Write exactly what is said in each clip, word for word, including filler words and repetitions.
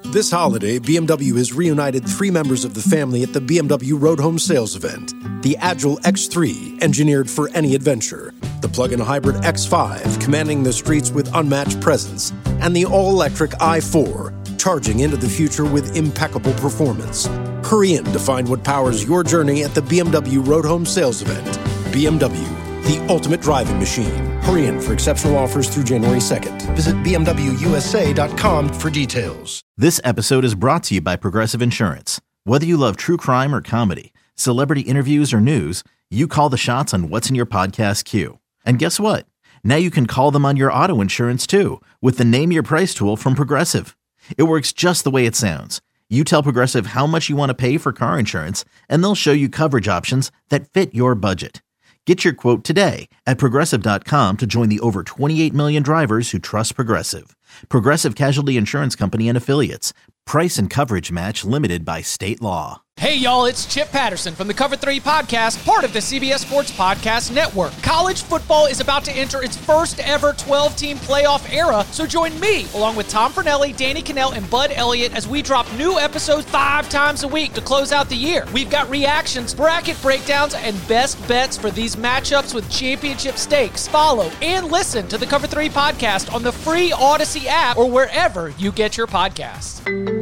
This holiday, B M W has reunited three members of the family at the B M W Road Home Sales event. The Agile X three, engineered for any adventure. The plug-in hybrid X five, commanding the streets with unmatched presence. And the all-electric i four, charging into the future with impeccable performance. Hurry in to find what powers your journey at the B M W Road Home Sales event. B M W, the ultimate driving machine. Hurry in for exceptional offers through January second. Visit B M W U S A dot com for details. This episode is brought to you by Progressive Insurance. Whether you love true crime or comedy, celebrity interviews or news, you call the shots on what's in your podcast queue. And guess what? Now you can call them on your auto insurance too with the Name Your Price tool from Progressive. It works just the way it sounds. You tell Progressive how much you want to pay for car insurance, and they'll show you coverage options that fit your budget. Get your quote today at Progressive dot com to join the over twenty-eight million drivers who trust Progressive. Progressive Casualty Insurance Company and Affiliates. Price and coverage match limited by state law. Hey, y'all, it's Chip Patterson from the Cover three Podcast, part of the C B S Sports Podcast Network. College football is about to enter its first ever twelve-team playoff era, so join me, along with Tom Fornelli, Danny Cannell, and Bud Elliott, as we drop new episodes five times a week to close out the year. We've got reactions, bracket breakdowns, and best bets for these matchups with championship stakes. Follow and listen to the Cover three Podcast on the free Odyssey app or wherever you get your podcasts.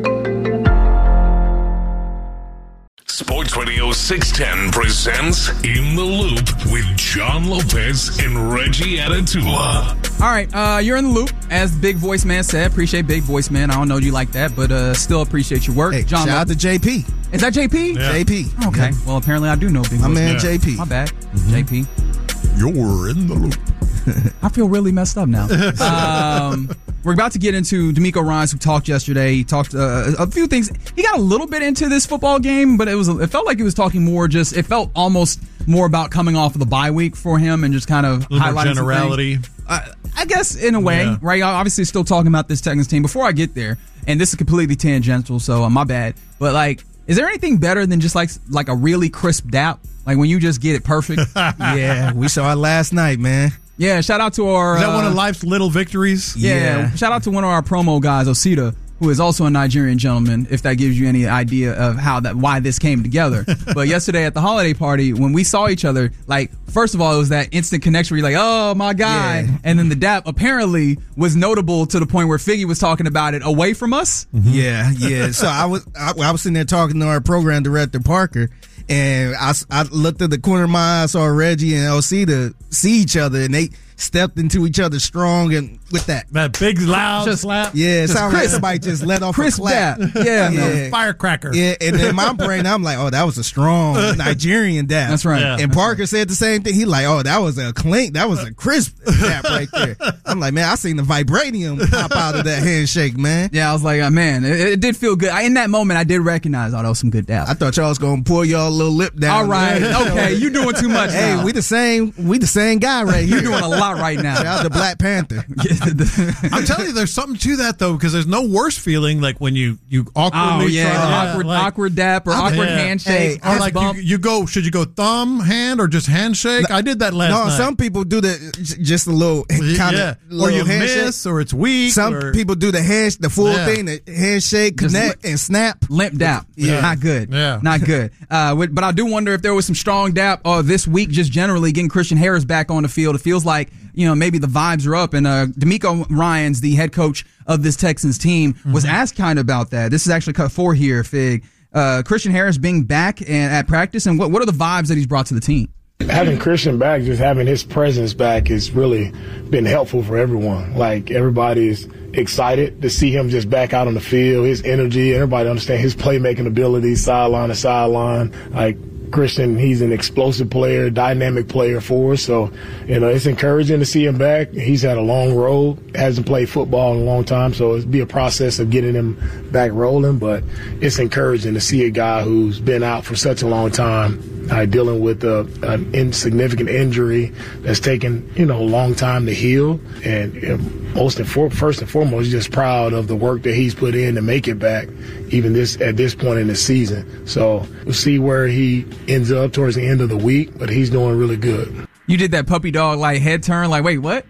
Sports Radio six ten presents In the Loop with John Lopez and Reggie Atatula. All right, uh, you're in the loop, as Big Voice Man said. Appreciate Big Voice Man. I don't know you like that, but uh, still appreciate your work. Hey, John, shout out to J P. Is that J P? Yeah. J P. Okay. Yeah. Well, apparently I do know Big My Voice man Man. J P. My bad. Mm-hmm. J P. You're in the loop. I feel really messed up now. Um, we're about to get into D'Amico Ryans, who talked yesterday. He talked uh, a few things. He got a little bit into this football game, but it was it felt like he was talking more just, it felt almost more about coming off of the bye week for him and just kind of highlighting generality. Uh, I guess in a way, yeah. Right? Obviously still talking about this Texans team. Before I get there, and this is completely tangential, so uh, my bad, but like, is there anything better than just like like a really crisp dap? Like when you just get it perfect? Yeah, we saw it last night, man. Yeah, shout out to our... Is that uh, one of life's little victories? Yeah, yeah, shout out to one of our promo guys, Osita, who is also a Nigerian gentleman, if that gives you any idea of how that why this came together. But yesterday at the holiday party, when we saw each other, like, first of all, it was that instant connection where you're like, oh, my guy. Yeah. And then the dap apparently was notable to the point where Figgy was talking about it away from us. Mm-hmm. Yeah, yeah. So I was, I, I was sitting there talking to our program director, Parker, and I, I looked at the corner of my eye, saw Reggie and Osita see each other, and they stepped into each other strong and with that that big loud just, slap. Yeah, it sounded like somebody just let off Chris a clap. Dap. Yeah, yeah. Firecracker. Yeah, and in my brain, I'm like, oh, that was a strong Nigerian dap. That's right. Yeah. And Parker said the same thing. He like, oh, that was a clink. That was a crisp dap right there. I'm like, man, I seen the vibranium pop out of that handshake, man. Yeah, I was like, oh, man, it, it did feel good. I, in that moment, I did recognize, oh, that was some good dap. I thought y'all was gonna pull y'all little lip down. All right, okay, you doing too much. Hey, now. we the same. We the same guy right here. You're doing a lot right now. Shout out to Black Panther. I'm telling you, there's something to that though, because there's no worse feeling like when you you awkwardly oh yeah, try, the awkward like, awkward dap or I, awkward yeah. handshake Hey, or like you, you go, should you go thumb hand or just handshake? I did that last no, night. No, some people do the just a little kind yeah. of or you handshake. miss or it's weak. Some or, people do the hand, the full yeah. thing, the handshake, Just connect, li- and snap. Limp dap. Yeah. Not good. Yeah. Not good. Uh, but I do wonder if there was some strong dap uh, this week, just generally getting Christian Harris back on the field. It feels like, you know, maybe the vibes are up. And uh, D'Amico Ryans, the head coach of this Texans team, mm-hmm. was asked kind of about that. This is actually cut four here, Fig. Uh, Christian Harris being back and at practice, and what, what are the vibes that he's brought to the team? Having Christian back, just having his presence back has really been helpful for everyone. Like, everybody's excited to see him just back out on the field, his energy, everybody understand his playmaking ability, sideline to sideline. Like, Christian, he's an explosive player, dynamic player for us. So, you know, it's encouraging to see him back. He's had a long road, hasn't played football in a long time, so it'll be a process of getting him back rolling. But it's encouraging to see a guy who's been out for such a long time, uh, dealing with a, an insignificant injury that's taken, you know, a long time to heal. And you know, most and for, first and foremost, just proud of the work that he's put in to make it back, even this at this point in the season. So we'll see where he ends up towards the end of the week, but he's doing really good. You did that puppy dog like head turn, like, wait, what?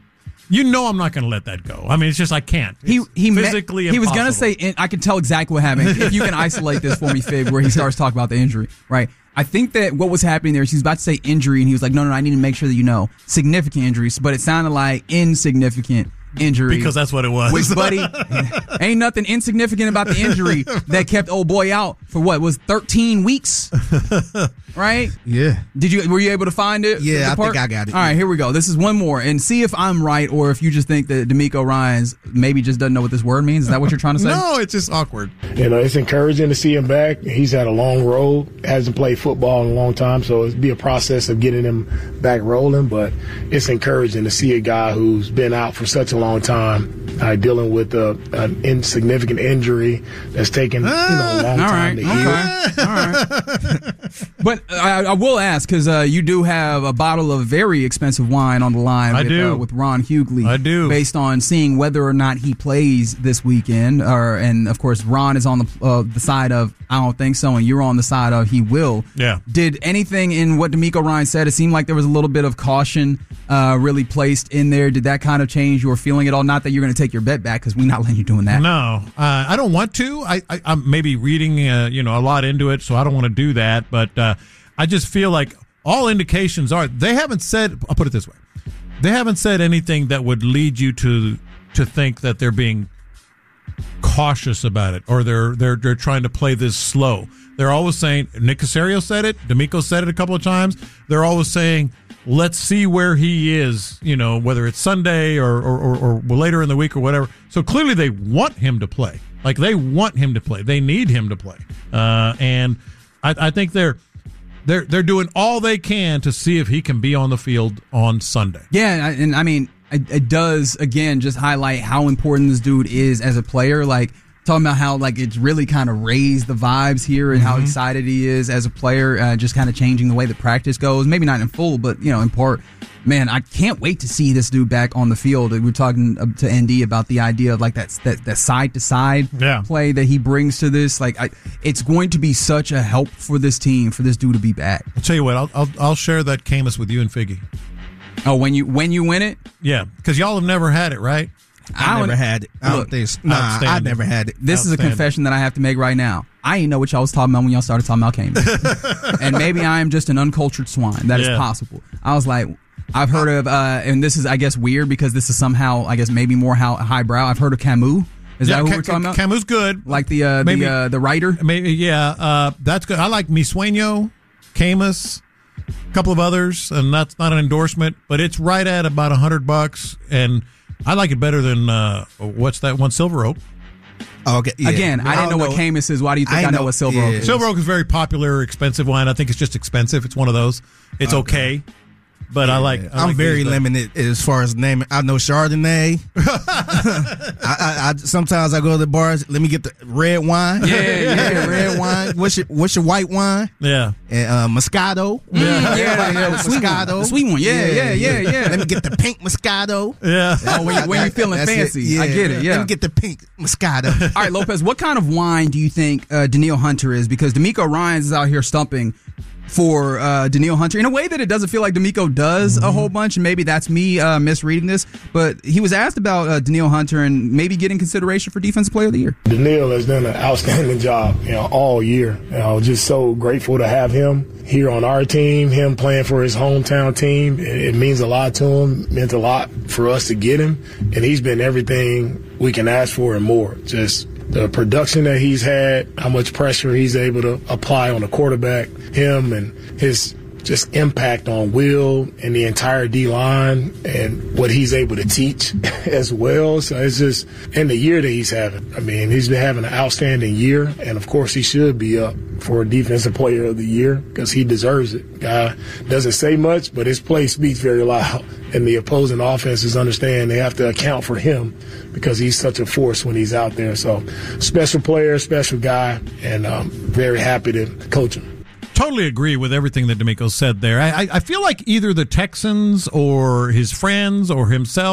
You know I'm not going to let that go. I mean, it's just I can't. It's he he physically me- he was impossible. going to say in, I can tell exactly what happened. If you can isolate this for me, Fig, where he starts talking about the injury, right? I think that what was happening there is he was about to say injury, and he was like, no, no, no, I need to make sure that you know significant injuries, but it sounded like insignificant injury. Because that's what it was. Which, buddy, ain't nothing insignificant about the injury that kept old boy out for what was thirteen weeks, right? Yeah. Did you were you able to find it? Yeah, The I part? think I got it. All right, here we go. This is one more, and see if I'm right or if you just think that D'Amico Ryans maybe just doesn't know what this word means. Is that what you're trying to say? No, it's just awkward. You know, it's encouraging to see him back. He's had a long road, hasn't played football in a long time, so it'd be a process of getting him back rolling. But it's encouraging to see a guy who's been out for such a long time, uh, dealing with a, an insignificant injury that's taken you know, a long All time right, to heal. okay, all right. But I, I will ask because uh, you do have a bottle of very expensive wine on the line. I with, do. uh, with Ron Hughley. I do. Based on seeing whether or not he plays this weekend, or and of course Ron is on the uh, the side of I don't think so, and you're on the side of he will. Yeah. Did anything in what D'Amico Ryans said? It seemed like there was a little bit of caution uh, really placed in there. Did that kind of change your feeling at all? Not that you're going to take your bet back because we're not letting you doing that. No, uh, I don't want to. I, I, I'm maybe reading uh, you know a lot into it, so I don't want to do that. But uh, I just feel like all indications are they haven't said. I'll put it this way: they haven't said anything that would lead you to to think that they're being cautious about it or they're they're they're trying to play this slow. They're always saying. Nick Caserio said it. D'Amico said it a couple of times. They're always saying, let's see where he is, you know, whether it's Sunday or, or, or, or later in the week or whatever. So clearly they want him to play. Like they want him to play. They need him to play. Uh, and I, I think they're they're they're doing all they can to see if he can be on the field on Sunday. Yeah, and, and I mean, it, it does, again, just highlight how important this dude is as a player. Like, talking about how like it's really kind of raised the vibes here and how excited he is as a player, uh, just kind of changing the way the practice goes. Maybe not in full, but you know, in part. Man, I can't wait to see this dude back on the field. We were talking to N D about the idea of like that that, that side to side play that he brings to this. Like, I, it's going to be such a help for this team for this dude to be back. I'll tell you what, I'll I'll, I'll share that Camus with you and Figgy. Oh, when you when you win it, yeah, because y'all have never had it, right? I, I never had it. I don't Look, think so. Nah, I never had it. This is a confession that I have to make right now. I ain't know what y'all was talking about when y'all started talking about Camus. And maybe I am just an uncultured swine. That Yeah. is possible. I was like, I've heard of, uh, and this is, I guess, weird because this is somehow, I guess, maybe more how, highbrow. I've heard of Camus. Is Yeah, that who Ca- we're talking Ca- about? Camus good. Like the uh, Maybe- the uh, the writer? Maybe, yeah, uh, that's good. I like Mi Sueño, Camus, a couple of others, and that's not an endorsement, but it's right at about a hundred bucks, and I like it better than uh, what's that one, Silver Oak. Okay. Yeah. Again, I didn't know, what Camus is. Why do you think I, I know, know- what Silver yeah. Oak is? Silver Oak is very popular, expensive wine. I think it's just expensive. It's one of those. It's okay, but I like. I I'm like very these, uh, limited as far as naming. I know Chardonnay. I, I, I sometimes I go to the bars. Let me get the red wine. Yeah, yeah, red wine. What's your What's your white wine? Yeah, And uh, Moscato. Yeah, yeah, yeah, the sweet one. Moscato. The sweet one. Yeah, yeah, yeah, yeah. Let me get the pink Moscato. yeah. Oh, when, you, when you're feeling That's it. fancy. I get it, yeah. Let me get the pink Moscato. All right, Lopez, what kind of wine do you think uh, Daniil Hunter is? Because D'Amico Ryans is out here stumping for uh, Daniil Hunter in a way that it doesn't feel like D'Amico does a whole bunch, and maybe that's me uh, misreading this, but he was asked about uh, Daniil Hunter and maybe getting consideration for Defensive Player of the Year. Daniil has done an outstanding job, you know, all year. You know, just so grateful to have him here on our team, him playing for his hometown team. It, it means a lot to him, meant a lot for us to get him, and he's been everything we can ask for and more. Just the production that he's had, how much pressure he's able to apply on the quarterback, him and his just impact on Will and the entire D-line and what he's able to teach as well. So it's just, and the year that he's having. I mean, he's been having an outstanding year, and of course he should be up for Defensive Player of the Year because he deserves it. Guy doesn't say much, but his play speaks very loud, and the opposing offenses understand they have to account for him because he's such a force when he's out there. So special player, special guy, and um, very happy to coach him. Totally agree with everything that D'Amico said there. I, I feel like either the Texans or his friends or himself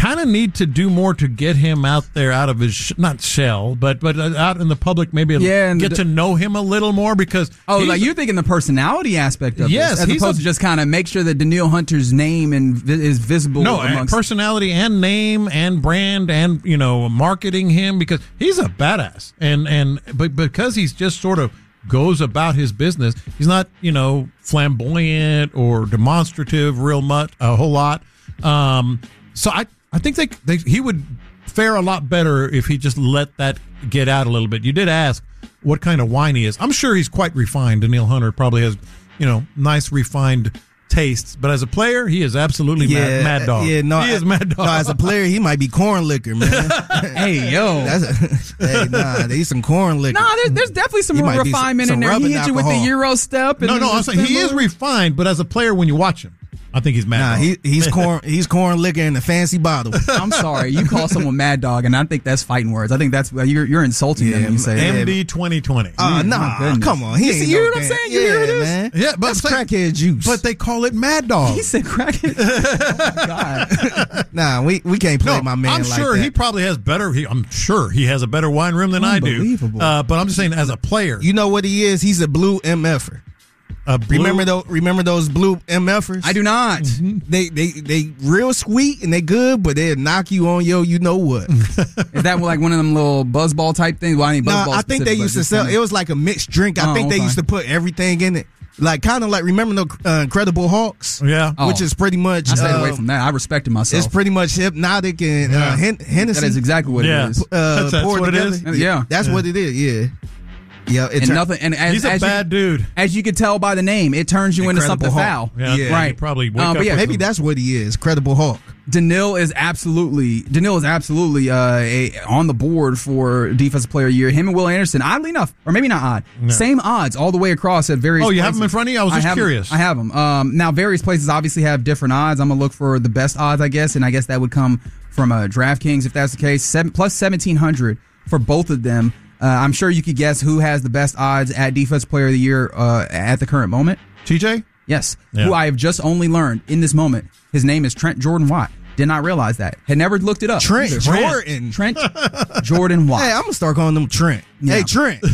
kind of need to do more to get him out there, out of his sh- not shell, but but out in the public, maybe yeah, get the, to know him a little more because oh, like you're thinking the personality aspect of yes, this, as opposed a, to just kind of make sure that Danielle Hunter's name and vi- is visible. No, amongst, personality and name and brand and you know marketing him because he's a badass and and but because he's just sort of goes about his business, he's not you know flamboyant or demonstrative real much a whole lot. Um, so I. I think they, they he would fare a lot better if he just let that get out a little bit. You did ask what kind of wine he is. I'm sure he's quite refined. Danielle Hunter probably has, you know, nice refined tastes. But as a player, he is absolutely yeah, mad, mad dog. Yeah, no, he is mad dog. No, as a player, he might be corn liquor, man. Hey, yo. That's a, hey, nah, they some corn liquor. Nah, there's, there's definitely some refinement some, some in there. He hit you with the alcohol. Euro step. And no, no, I'm saying he is refined, but as a player, when you watch him, I think he's mad nah, dog. He, he's corn. He's corn liquor in a fancy bottle. I'm sorry, you call someone mad dog, and I think that's fighting words. I think that's you're you're insulting yeah, them when you say M D twenty twenty. Oh uh, mm, nah, come on. He you ain't see, you no hear what I'm damn- saying? You yeah, hear this? man. Yeah, but that's crackhead juice. But they call it mad dog. He said crackhead. Oh, God. Nah, we, we can't play No, my man I'm like sure that. he probably has better. He, I'm sure he has a better wine room than I do. Unbelievable. Uh, but I'm just saying, as a player, You know what he is? He's a blue M F-er. a blue, Remember those? Remember those blue M F-ers? I do not. Mm-hmm. They they they real sweet and they good, but they'll knock you on yo. You know what? Is that like one of them little buzzball type things? Well, I mean, No, buzzball. I think they used to sell. It was like a mixed drink. I Oh, think they okay. used to put everything in it, like kind of like remember the uh, Incredible Hulks, Yeah. Oh. which is pretty much. I stayed uh, away from that. I respected myself. It's pretty much hypnotic and uh, Yeah. Hen- Hennessy. That is exactly what Yeah. it is. uh, That's- that's poured what it together. is? Yeah. that's what it is. Yeah, yeah. It And tur- nothing. And as, He's a as bad you, dude. As you could tell by the name, it turns you into Incredible something Hulk. foul. Yeah, Yeah. right. Probably wake Um, up but yeah, with Maybe some- that's what he is. Credible Hulk. Danil is absolutely Danil is absolutely uh, a, on the board for defensive player of the year. Him and Will Anderson, oddly enough, or maybe not odd, No. same odds all the way across at various. Oh, you places. have them in front of you? I was just have 'em- curious. I have them. Um, now, various places obviously have different odds. I'm gonna look for the best odds, I guess, and I guess that would come from uh, DraftKings if that's the case. Seven, plus seventeen hundred for both of them. Uh, I'm sure you could guess who has the best odds at defensive player of the year uh, at the current moment. T J? Yes, Yeah. who I have just only learned in this moment. His name is Trent Jordan Watt. Did not realize that. Had never looked it up. Trent either. Jordan. Trent Jordan Watt. Hey, I'm gonna start calling them Trent. Yeah. Hey, Trent.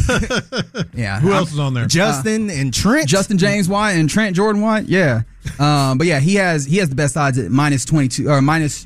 Yeah. Who I'm- else is on there? Justin and Trent. Justin James Watt and Trent Jordan Watt. Yeah. Um, but yeah, he has he has the best odds at minus twenty-two or minus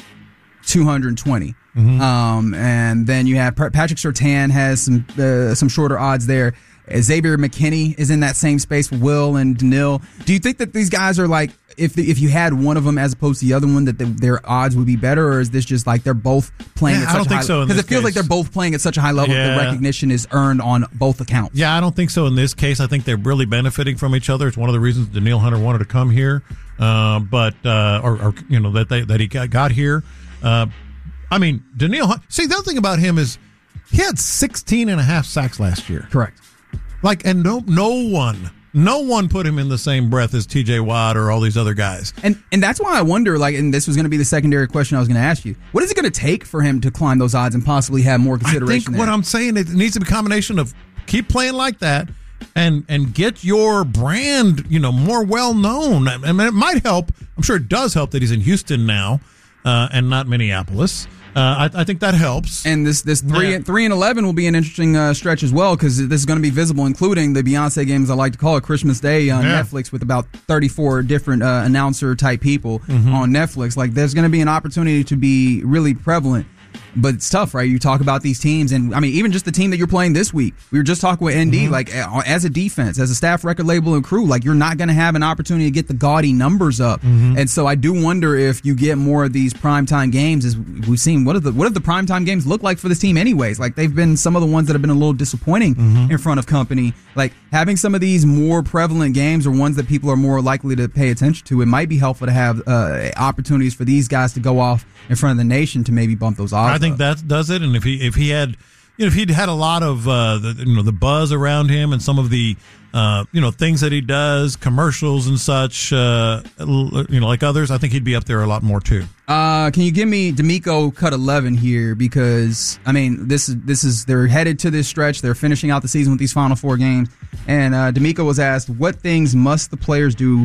two hundred twenty. Mm-hmm. Um, and then you have Patrick Surtain has some uh, some shorter odds there. Xavier McKinney is in that same space with Will and Danil. Do you think that these guys are like, if if you had one of them as opposed to the other one, that the, their odds would be better, or is this just like they're both playing Yeah, at I such don't a think high so in Because this it feels like case. they're both playing at such a high level that Yeah. the recognition is earned on both accounts. Yeah, I don't think so in this case. I think they're really benefiting from each other. It's one of the reasons Danielle Hunter wanted to come here, uh, but uh, or, or you know that they, that he got, got here. Uh, I mean, Danielle Hunter. See, the other thing about him is he had sixteen and a half sacks last year. Correct. Like, and no, no one, no one put him in the same breath as T J Watt or all these other guys. And and that's why I wonder, like, and this was going to be the secondary question I was going to ask you. What is it going to take for him to climb those odds and possibly have more I consideration? think what there? I'm saying, it needs to be a combination of keep playing like that and and get your brand, you know, more well known. I mean, it might help. I'm sure it does help that he's in Houston now uh, and not Minneapolis. Uh, I, I think that helps. And this this three Yeah. and three and eleven will be an interesting uh, stretch as well, because this is going to be visible, including the Beyonce games I like to call it, Christmas Day on Yeah. Netflix, with about thirty-four different uh, announcer type people Mm-hmm. on Netflix. Like, there's going to be an opportunity to be really prevalent. But it's tough, right? You talk about these teams, and I mean, even just the team that you're playing this week. We were just talking with N D, Mm-hmm. like uh, as a defense, as a staff record label and crew, like you're not going to have an opportunity to get the gaudy numbers up. Mm-hmm. And so I do wonder if you get more of these primetime games. As we've seen, what have the what have the primetime games look like for this team, anyways? Like, they've been some of the ones that have been a little disappointing Mm-hmm. in front of company. Like, having some of these more prevalent games or ones that people are more likely to pay attention to, it might be helpful to have uh, opportunities for these guys to go off in front of the nation to maybe bump those odds I think up. that does it. And if he if he had, you know, if he'd had a lot of uh, the, you know the buzz around him and some of the uh, you know things that he does, commercials and such, uh, you know, like others, I think he'd be up there a lot more too. Uh, can you give me D'Amico cut eleven here? Because I mean, this is this is they're headed to this stretch. They're finishing out the season with these final four games. And uh, D'Amico was asked, "What things must the players do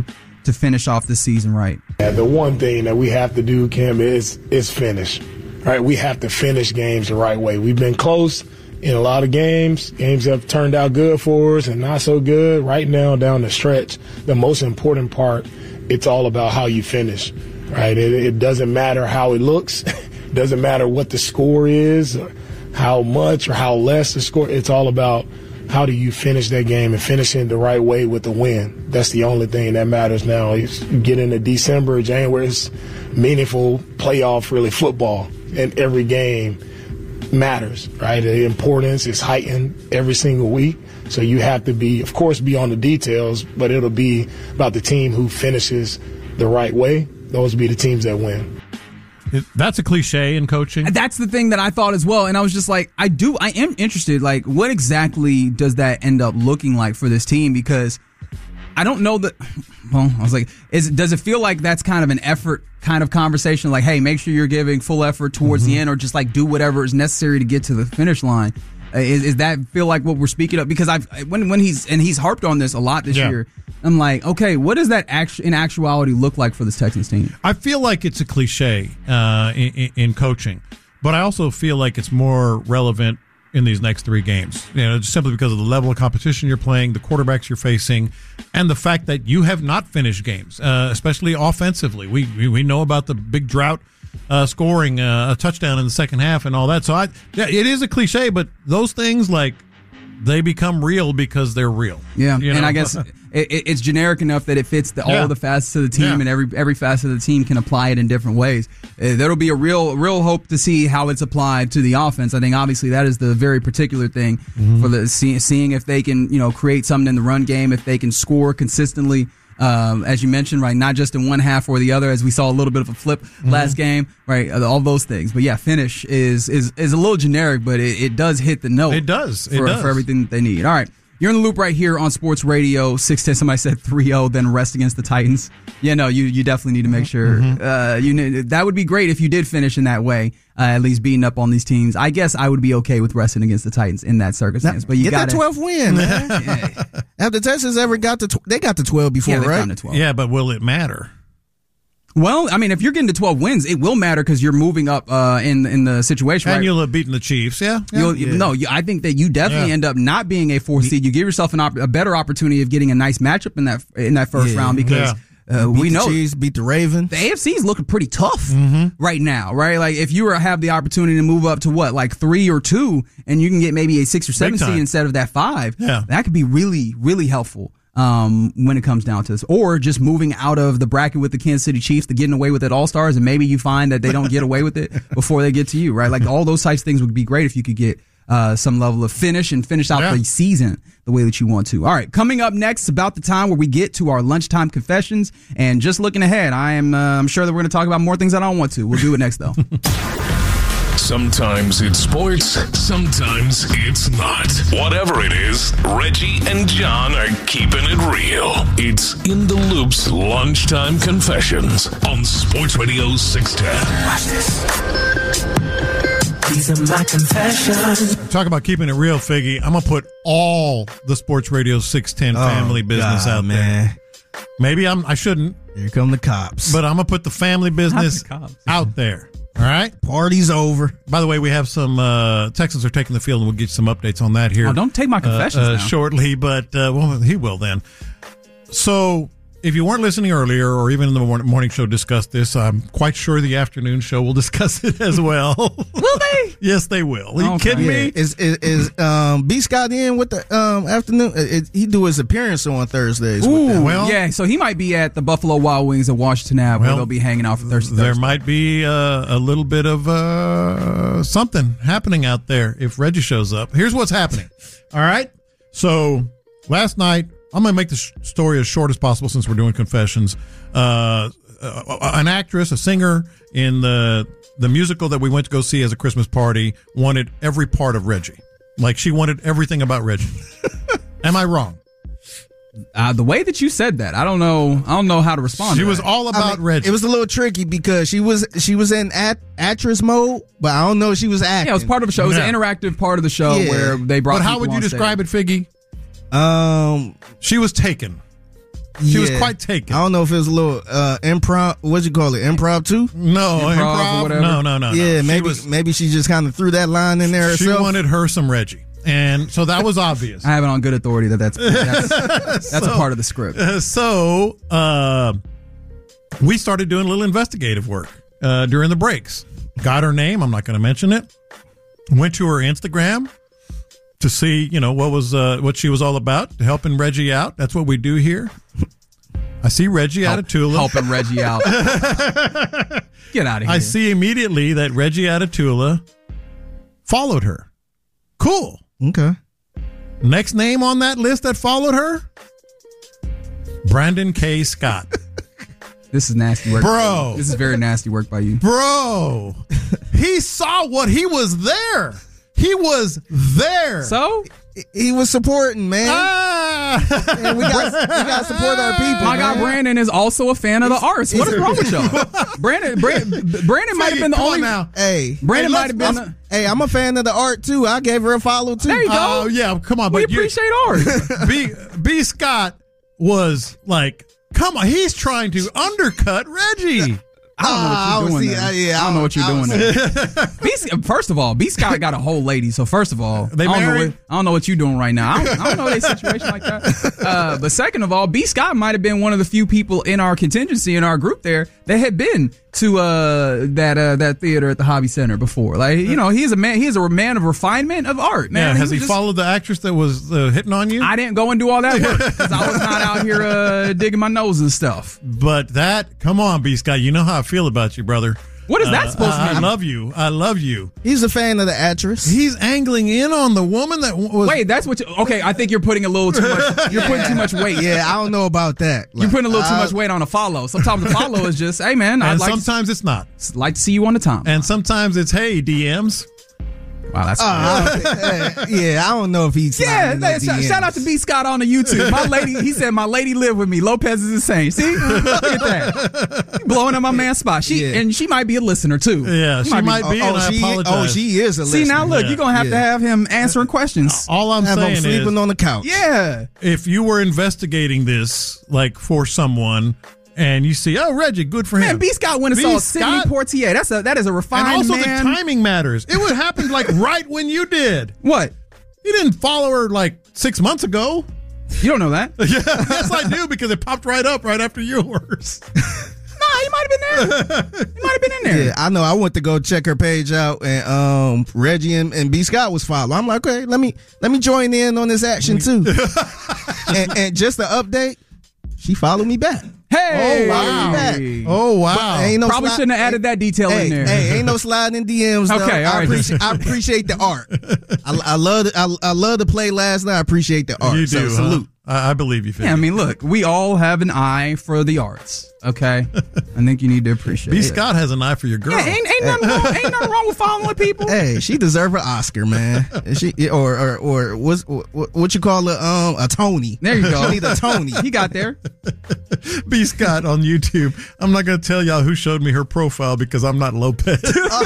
to finish off the season right? Yeah, the one thing that we have to do, Kim, is is finish. Right? We have to finish games the right way. We've been close in a lot of games. Games have turned out good for us and not so good. Right now, down the stretch, the most important part, it's all about how you finish. Right? It, it doesn't matter how it looks. It doesn't matter what the score is, or how much or how less the score. It's all about how do you finish that game and finish it the right way with the win. That's the only thing that matters now. Is get into December, January, it's meaningful playoff, really football. And every game matters, right? The importance is heightened every single week. So you have to be, of course, be on the details, but it'll be about the team who finishes the right way. Those will be the teams that win. That's a cliche in coaching. That's the thing that I thought as well. And I was just like, I do, I am interested. Like, what exactly does that end up looking like for this team? Because I don't know that, well, I was like, is does it feel like that's kind of an effort kind of conversation? Like, hey, make sure you're giving full effort towards mm-hmm. the end, or just like do whatever is necessary to get to the finish line. Uh, is, is that feel like what we're speaking of? Because I've, when, when he's, and he's harped on this a lot this yeah. year. I'm like, okay, what does that actu- in actuality look like for this Texans team? I feel like it's a cliche uh, in, in coaching, but I also feel like it's more relevant in these next three games. You know, just simply because of the level of competition you're playing, the quarterbacks you're facing, and the fact that you have not finished games, uh, especially offensively. We, we we know about the big drought uh, scoring uh, a touchdown in the second half and all that. So I, yeah, it is a cliche, but those things, like, they become real because they're real. Yeah, you know? And I guess it, it's generic enough that it fits the, all yeah. the facets of the team, yeah. and every every facet of the team can apply it in different ways. Uh, there'll be a real real hope to see how it's applied to the offense. I think obviously that is the very particular thing mm-hmm. for the see, seeing if they can you know create something in the run game, if they can score consistently. Um, as you mentioned, right, not just in one half or the other, as we saw a little bit of a flip mm-hmm. last game, right, all those things. But yeah, finish is is is a little generic, but it, it does hit the note. It does. It for, does. for everything that they need. All right. You're in the loop right here on Sports Radio six ten. Somebody said three oh, then rest against the Titans. Yeah, no, you, you definitely need to make sure. Mm-hmm. Uh, you that would be great if you did finish in that way, uh, at least beating up on these teams. I guess I would be okay with resting against the Titans in that circumstance. Now, but you get gotta, that twelfth win, man. yeah. Have the Texans ever got to tw- they got to twelve before, yeah, right? To twelve. Yeah, but will it matter? Well, I mean, if you're getting to twelve wins, it will matter because you're moving up uh, in in the situation. And right? you'll have beaten the Chiefs, yeah. yeah. You'll, yeah. No, you, I think that you definitely yeah. end up not being a fourth seed. You give yourself an op- a better opportunity of getting a nice matchup in that in that first yeah. round because yeah. uh, we the know Chiefs, beat the Ravens. The A F C is looking pretty tough mm-hmm. right now, right? Like if you were have the opportunity to move up to what, like three or two, and you can get maybe a six or seven seed instead of that five, yeah. that could be really, really helpful. Um, when it comes down to this, or just moving out of the bracket with the Kansas City Chiefs to getting away with it all stars, and maybe you find that they don't get away with it before they get to you, right? Like all those types of things would be great if you could get uh, some level of finish and finish out yeah. the season the way that you want to. All right, coming up next is about the time where we get to our lunchtime confessions, and just looking ahead, I am uh, I'm sure that we're going to talk about more things I don't want to. We'll do it next though. Sometimes it's sports, sometimes it's not. Whatever it is, Reggie and John are keeping it real. It's In the Loop's Lunchtime Confessions on Sports Radio six ten. Watch this. These are my confessions. Talk about keeping it real, Figgy. I'm going to put all the Sports Radio six ten oh, family business God, out man. there. Maybe I'm, I shouldn't. Here come the cops. But I'm going to put the family business the out there. All right. Party's over. By the way, we have some uh, Texans are taking the field, and we'll get you some updates on that here. Oh, don't take my confessions uh, uh, now. shortly, but uh, well, he will then. So, if you weren't listening earlier, or even in the morning show discussed this, I'm quite sure the afternoon show will discuss it as well. Will they? Yes, they will. Are you Okay. kidding me? Yeah. Is is, is um, B. Scott in with the um, afternoon? It, he do his appearance on Thursdays. Ooh, with them. well- yeah. So he might be at the Buffalo Wild Wings at Washington Ave, where Well, they'll be hanging out for Thursday. There Thursday. might be uh, a little bit of uh, something happening out there if Reggie shows up. Here's what's happening. All right. So last night, I'm going to make the sh- story as short as possible since we're doing confessions. Uh, uh, an actress, a singer in the the musical that we went to go see as a Christmas party wanted every part of Reggie. Like she wanted everything about Reggie. Am I wrong? Uh, the way that you said that, I don't know. I don't know how to respond. She to was that. all about I mean, Reggie. It was a little tricky because she was she was in act, actress mode, but I don't know if she was acting. Yeah, it was part of the show. It was Yeah. an interactive part of the show Yeah. where they brought. But how people would you on describe stage. it, Figgy? Um, She was taken. She yeah. was quite taken. I don't know if it was a little uh, improv. What you call it? Impromptu? No, Improv improv. or whatever. No, no, no. Yeah, no. She maybe was- maybe she just kind of threw that line in there She herself. wanted her some Reggie. And so that was obvious. I have it on good authority that that's that's, that's So- a part of the script. Uh, so uh, we started doing a little investigative work uh, during the breaks. Got her name. I'm not going to mention it. Went to her Instagram to see, you know, what was uh, what she was all about, helping Reggie out. That's what we do here. I see Reggie Help, out of Tula. helping Reggie out. Get out of here. I see immediately that Reggie out of Tula followed her. Cool. Okay. Next name on that list that followed her, Brandon K. Scott. This is nasty work, Bro. This is very nasty work by you, Bro. He saw what he was there. He was there. So he was supporting, man. Ah. Man, we got we got to support our people. my guy man. Brandon is also a fan of the arts. What is wrong with y'all? Brandon, Brandon, Brandon might have been the Come on only. now. Hey, Brandon Hey, might have been. let's- The, hey, I'm a fan of the art too. I gave her a follow too. There you go. Oh yeah, come on. we But you- appreciate art. B B Scott was like, come on, he's trying to undercut Reggie. I don't know what you're doing. Ah, I was- there. yeah, I don't know what you're I doing was- there. B, first of all, B Scott got a whole lady. So first of all, They I don't know married? what, I don't know what you're doing right now. I don't, I don't know their situation like that. Uh, but second of all, B Scott might have been one of the few people in our contingency in our group there that had been to uh, that uh, that theater at the Hobby Center before. Like you know, he's a man. He's a man of refinement of art. Man, Yeah, has he was just- followed the actress that was uh, hitting on you? I didn't go and do all that work because I was not out here uh, digging my nose and stuff. But that, come on, B Scott, you know how I feel about you, brother. What is that supposed to I, mean? I love you. I love you. He's a fan of the actress. He's angling in on the woman that w- was. Wait, that's what? You, okay, I think you're putting a little too much. You're putting too much weight. Yeah, I don't know about that. You're putting a little too I- much weight on a follow. Sometimes a follow is just, hey man, I'd and like sometimes it's not. to, like to see you on the time. And sometimes it's, hey, D Ms. Wow, that's Uh, yeah, I don't know if he's yeah. sliding Hey, in shout, the shout out to B Scott on the YouTube. My lady, he said, my lady lived with me. Lopez is insane. See, look at that, You blowing up my man's spot. She Yeah. and she might be a listener too. Yeah, she might be, Oh, and I she, apologize. oh, she is a See listener. now, look, Yeah. you're gonna have to Yeah. have him answering questions. All I'm Have him saying sleeping is, on the couch. Yeah, if you were investigating this, like, for someone, and you see, oh, Reggie, good for him. man, B Scott went and B. saw Sidney Scott- Poitier. That's a that is a refined And also man. the timing matters. It would happen, like, right when you did. What? You didn't follow her, like, six months ago. You don't know that? Yeah, yes, I do, because it popped right up right after yours. Nah, he might have been there. He might have been in there. Yeah, I know. I went to go check her page out, and um, Reggie and, and B Scott was following. I'm like, okay, let me let me join in on this action too. and, and just an update, she followed me back. Hey, Oh, wow. Oh, wow. But ain't no Probably sli- shouldn't have added that detail Hey, in there. hey, ain't no sliding in D Ms. Though. Okay, all I right. appreciate I appreciate the art. I, I love I, I love to play last night. I appreciate the art. You so do, huh? salute. I, I believe you, Fitz. Yeah, I mean, look, we all have an eye for the arts. Okay, I think you need to appreciate B. it. Scott has an eye for your girl. Yeah, ain't, ain't nothing wrong. Ain't nothing wrong with following people. Hey, she deserve an Oscar, man. She or or or what's what, what you call it? Um, a Tony. There you go. She need a Tony. He got there. B. Scott on YouTube. I'm not going to tell y'all who showed me her profile because I'm not Lopez.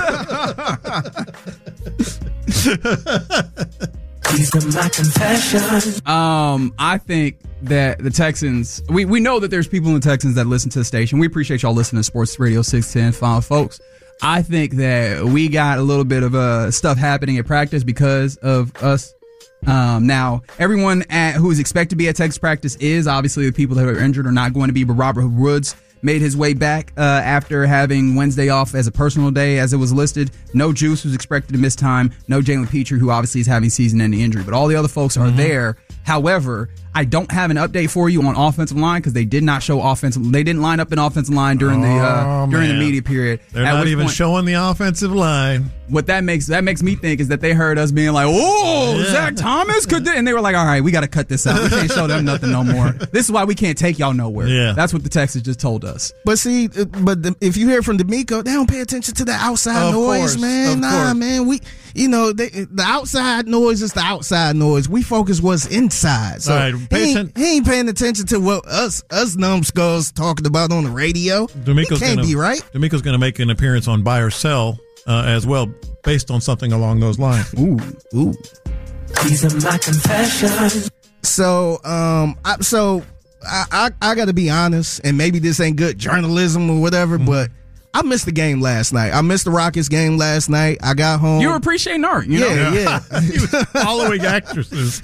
These are my confessions. Um, I think that the Texans. We we know that there's people in the Texans that listen to the station. We appreciate y'all listening to Sports Radio six ten, fine folks. I think that we got a little bit of uh, stuff happening at practice because of us. Um, now, everyone at, who is expected to be at Texas practice is obviously the people that are injured are not going to be, but Robert Woods made his way back uh, after having Wednesday off as a personal day, as it was listed. No Juice, who's expected to miss time. No Jalen Petrie, who obviously is having season-ending injury. But all the other folks are mm-hmm. there. However, I don't have an update for you on offensive line because they did not show offensive. They didn't line up an offensive line during the uh, Oh, during man. the media period. They're At not which even point- showing the offensive line. What that makes that makes me think is that they heard us being like, "Oh, Yeah. Zach Thomas could," do-" and they were like, "All right, we got to cut this out. We can't show them nothing no more. This is why we can't take y'all nowhere." Yeah. That's what the Texans just told us. But see, uh, but the, if you hear from D'Amico, they don't pay attention to the outside Of noise, course, man. of Nah, course. man. We, you know, they, the outside noise is the outside noise. We focus what's inside. So All right, pay he, atten- ain't, he ain't paying attention to what us us numbskulls talking about on the radio. D'Amico's it can't gonna, be right. D'Amico's going to make an appearance on Buy or Sell uh, as well, based on something along those lines. Ooh, Ooh. These are my confessions. So, um, I, so I I, I got to be honest, and maybe this ain't good journalism or whatever, mm-hmm. but I missed the game last night. I missed the Rockets game last night. I got home. You were appreciating art, you yeah, know? Yeah, He was following actresses.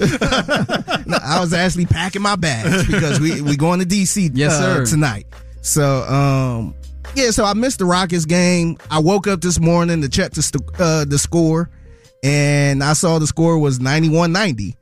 I was actually packing my bags because we we going to D C yes, uh, sir. tonight. So, um, yeah, so I missed the Rockets game. I woke up this morning to check the, st- uh, the score, and I saw the score was ninety-one ninety.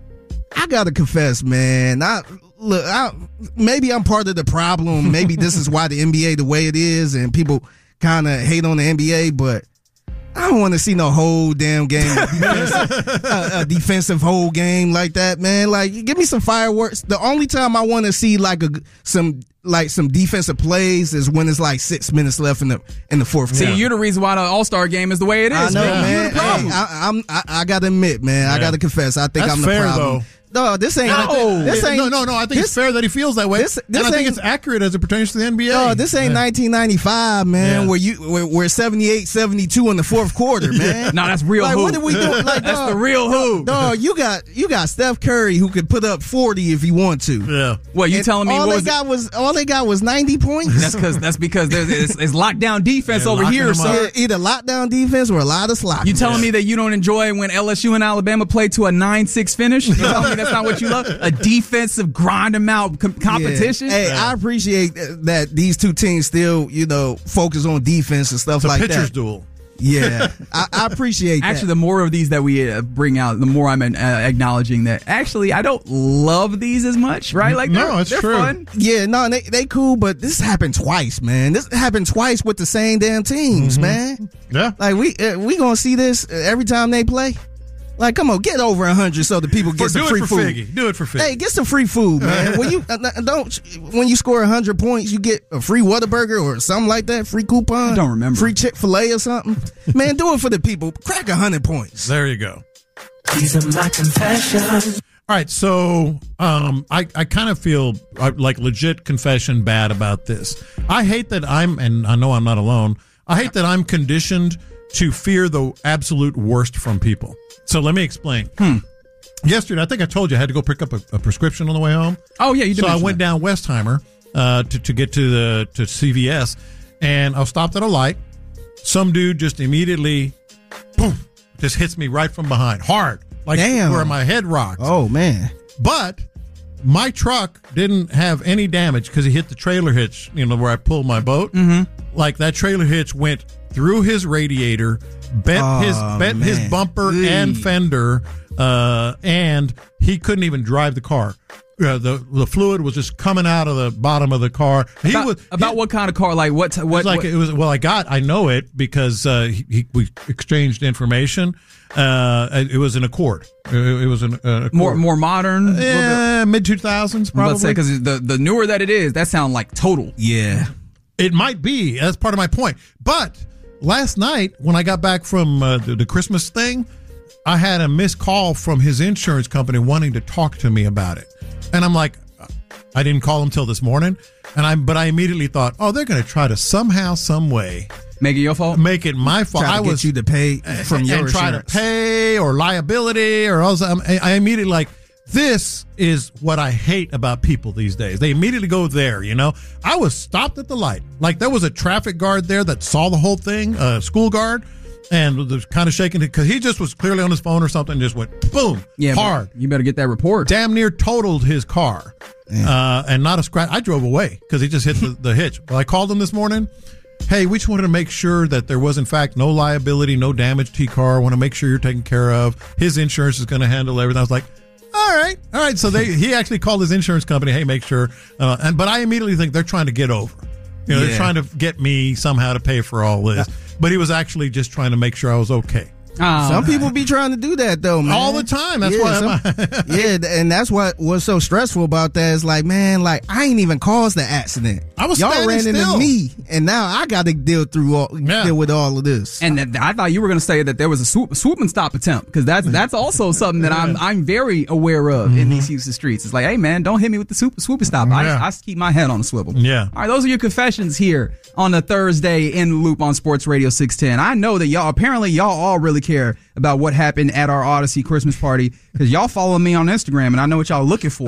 I got to confess, man, I look, I, maybe I'm part of the problem. Maybe this is why the N B A the way it is, and people kind of hate on the N B A, but I don't want to see no whole damn game, defensive, uh, a defensive whole game like that, man. Like, give me some fireworks. The only time I want to see like a some like some defensive plays is when it's like six minutes left in the in the fourth. See, quarter. you're the reason why the All-Star game is the way it is. I know, man. man. You're the problem. Hey, I, I'm I, I gotta admit, man. Yeah. I gotta confess. I think That's I'm the fair, problem. though. No, this ain't. No, this ain't. no, no, no. I think this, it's fair that he feels that way. This, this and I think ain't- it's accurate as it pertains to the N B A. No, this ain't Yeah. nineteen ninety-five, man. Yeah. Where you where, where seventy-eight seventy-two in the fourth quarter, man. No, that's real Like, hoop. what did we do? Like, That's dog, the real hoop. Dog, you got you got Steph Curry who could put up forty if he want to. Yeah. What, you And telling me all what they was got was all they got was ninety points? That's because that's because there's it's, it's lockdown defense Yeah, over locking here, them sir. up. E- Either lockdown defense or a lot of slot. You telling me that you don't enjoy when L S U and Alabama play to a nine six finish? You telling me that's not what you love? A defensive grind them out com- competition? Yeah. Hey, I appreciate that these two teams still, you know, focus on defense and stuff It's a like pitcher's that. duel. Yeah, I, I appreciate that. Actually, the more of these that we uh, bring out, the more I'm uh, acknowledging that actually I don't love these as much, right? Like, No, they're, it's they're true. fun. Yeah, no, they they cool, but this happened twice, man. This happened twice with the same damn teams, man. Yeah. Like we uh, we gonna see this uh, every time they play. Like, come on, get over a hundred so the people get For, some do free it for food. Figgy. Do it for Figgy. Hey, get some free food, man. when you uh, don't when you score a hundred points, you get a free Whataburger or something like that, free coupon. I don't remember. Free Chick-fil-A or something. Man, do it for the people. Crack a hundred points. There you go. These are my confessions. All right, so um, I, I kind of feel uh, like legit confession bad about this. I hate that I'm, and I know I'm not alone, I hate that I'm conditioned to fear the absolute worst from people. So let me explain. Hmm. Yesterday, I think I told you I had to go pick up a, a prescription on the way home. Oh yeah, you did. So I mention went that. down Westheimer uh, to, to get to the to C V S, and I was stopped at a light. Some dude just immediately, boom, just hits me right from behind, hard, like Damn. where my head rocks. Oh man. But my truck didn't have any damage because he hit the trailer hitch, you know, where I pulled my boat. Mm-hmm. Like that trailer hitch went through his radiator, bent Oh, his bent his man. bumper Eey. and fender, uh, and he couldn't even drive the car. Uh, the the fluid was just coming out of the bottom of the car. He about, was about he, what kind of car? Like what? it What? was like what it was. Well, I got I know it because uh, he, he we exchanged information. Uh, it was an Accord. It, it was an, an Accord. more more modern? a little bit- Yeah, mid two thousands probably. Let's say because the the newer that it is, that sounds like total. Yeah. It might be. That's part of my point. But last night, when I got back from uh, the, the Christmas thing, I had a missed call from his insurance company wanting to talk to me about it. And I'm like, I didn't call him till this morning. And I, but I immediately thought, oh, they're going to try to somehow, some way Make it your fault. make it my fault. Try to I get was you to pay from and, your and try to insurance. pay or liability or else. I'm, I immediately like. This is what I hate about people these days. They immediately go there, you know. I was stopped at the light. Like there was a traffic guard there that saw the whole thing, a school guard, and was kind of shaking it because he just was clearly on his phone or something and just went boom, Yeah, but hard. You better get that report. Damn near totaled his car. Uh, and not a scratch. I drove away because he just hit the, the hitch. Well, I called him this morning. Hey, we just wanted to make sure that there was, in fact, no liability, no damage to your car. I want to make sure you're taken care of. His insurance is going to handle everything. I was like, all right, all right. So they he actually called his insurance company. Hey, make sure. Uh, and but I immediately think they're trying to get over. You know, Yeah. they're trying to get me somehow to pay for all this. But he was actually just trying to make sure I was okay. Oh, Some people be trying to do that though, man. All the time. That's yeah, why some- I'm, yeah, and that's what was so stressful about that. Is like, man, like I ain't even caused the accident. I was Y'all standing ran still. into me, and now I got to deal through all, Yeah. deal with all of this. And that, I thought you were going to say that there was a swoop, swoop and stop attempt because that's that's also something that I'm I'm very aware of Mm-hmm. in these Houston streets. It's like, hey man, don't hit me with the swoop, swoop and stop. Yeah. I, I keep my head on a swivel. Yeah. All right, those are your confessions here on a Thursday in the Loop on Sports Radio six ten. I know that y'all apparently y'all all really care about what happened at our Odyssey Christmas party because y'all follow me on Instagram and I know what y'all looking for.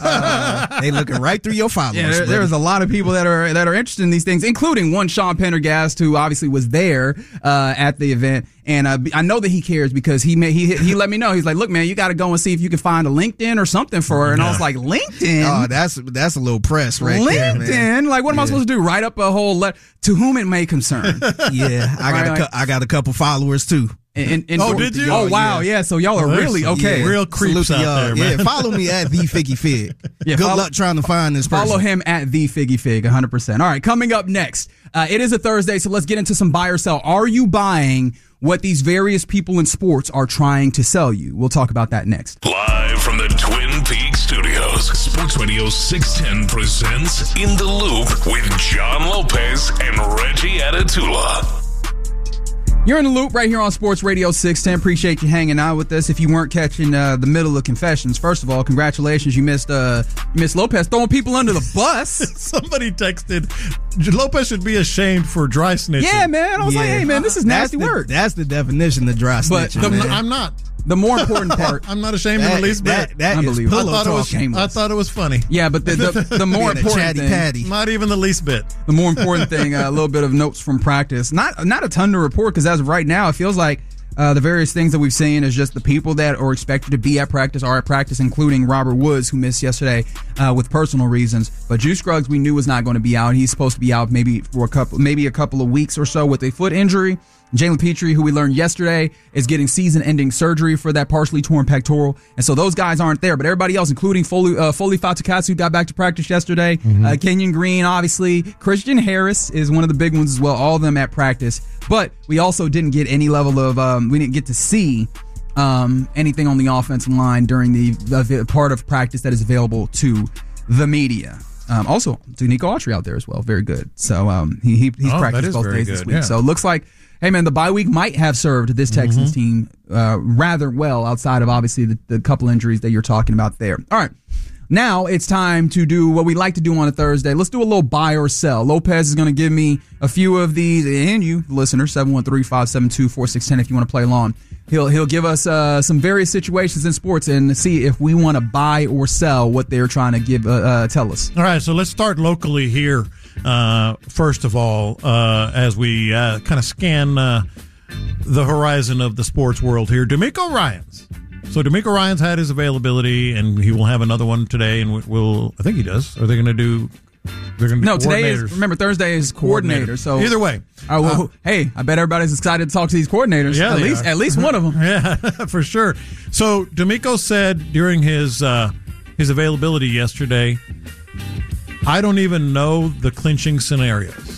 Uh, they looking right through your followers. Yeah, there, there's a lot of people that are that are interested in these things, including one Sean Pendergast, who obviously was there uh, at the event. And uh, I know that he cares because he made, he he let me know. He's like, look, man, you got to go and see if you can find a LinkedIn or something for her. And I was like, LinkedIn? Oh, that's that's a little press right LinkedIn? there, man. Like, what am yeah. I supposed to do? Write up a whole letter to whom it may concern. Yeah, I got right, a, like, I got a couple followers too. And, and, oh, did you? Oh, wow. Yeah. yeah so y'all are oh, really okay. Yeah. Real creeps Salute out there, man. Yeah, follow me at the Figgy Fig. Yeah, Good follow, luck trying to find this person. Follow him at the Figgy Fig, one hundred percent. All right, coming up next. Uh, it is a Thursday, so let's get into some buy or sell. Are you buying what these various people in sports are trying to sell you? We'll talk about that next. Live from the Twin Peaks studios, Sports Radio six ten presents In the Loop with John Lopez and Reggie Atatula. You're in the loop right here on Sports Radio six ten. Appreciate you hanging out with us. If you weren't catching uh, the middle of confessions, first of all, congratulations. You missed uh, you missed Lopez throwing people under the bus. Somebody texted, Lopez should be ashamed for dry snitching. Yeah, man. I was yeah. like, hey, man, this is nasty that's the, work. That's the definition of dry But snitching. the, man. I'm not. The more important part. I'm not ashamed that, in the least that, bit. that is Unbelievable. pillow I thought, it was, talk. I thought it was funny. Yeah, but the the, the more Being a important chatty thing. patty. Not even the least bit. The more important thing, uh, a little bit of notes from practice. Not not a ton to report because as of right now, it feels like uh, the various things that we've seen is just the people that are expected to be at practice are at practice, including Robert Woods, who missed yesterday uh, with personal reasons. But Juice Scruggs, we knew was not going to be out. He's supposed to be out maybe for a couple, maybe a couple of weeks or so with a foot injury. Jalen Petrie, who we learned yesterday, is getting season-ending surgery for that partially torn pectoral. And so those guys aren't there. But everybody else, including Foley, uh, Foley Fatukasi, got back to practice yesterday. Mm-hmm. Uh, Kenyon Green, obviously. Christian Harris is one of the big ones as well. All of them at practice. But we also didn't get any level of, um, we didn't get to see um, anything on the offensive line during the, the part of practice that is available to the media. Um, also, to Nico Autry out there as well. Very good. So um, he, he he's oh, practiced both days good, this week. Yeah. So it looks like, hey, man, the bye week might have served this Texans mm-hmm. team uh, rather well outside of, obviously, the, the couple injuries that you're talking about there. All right. Now it's time to do what we like to do on a Thursday. Let's do a little buy or sell. Lopez is going to give me a few of these, and you, listener, seven one three, five seven two, four six one zero if you want to play along. He'll he'll give us uh, some various situations in sports and see if we want to buy or sell what they're trying to give uh, uh, tell us. All right, so let's start locally here. Uh, first of all, uh, as we uh, kind of scan uh, the horizon of the sports world here, D'Amico Ryans. So D'Amico Ryans had his availability, and he will have another one today, and we'll. I think he does. Are they going to do? They're going to no. Today is remember Thursday is coordinator. So either way, uh, well, uh, hey, I bet everybody's excited to talk to these coordinators. Yeah, at least are. at least one of them. Yeah, for sure. So D'Amico said during his uh, his availability yesterday, I don't even know the clinching scenarios.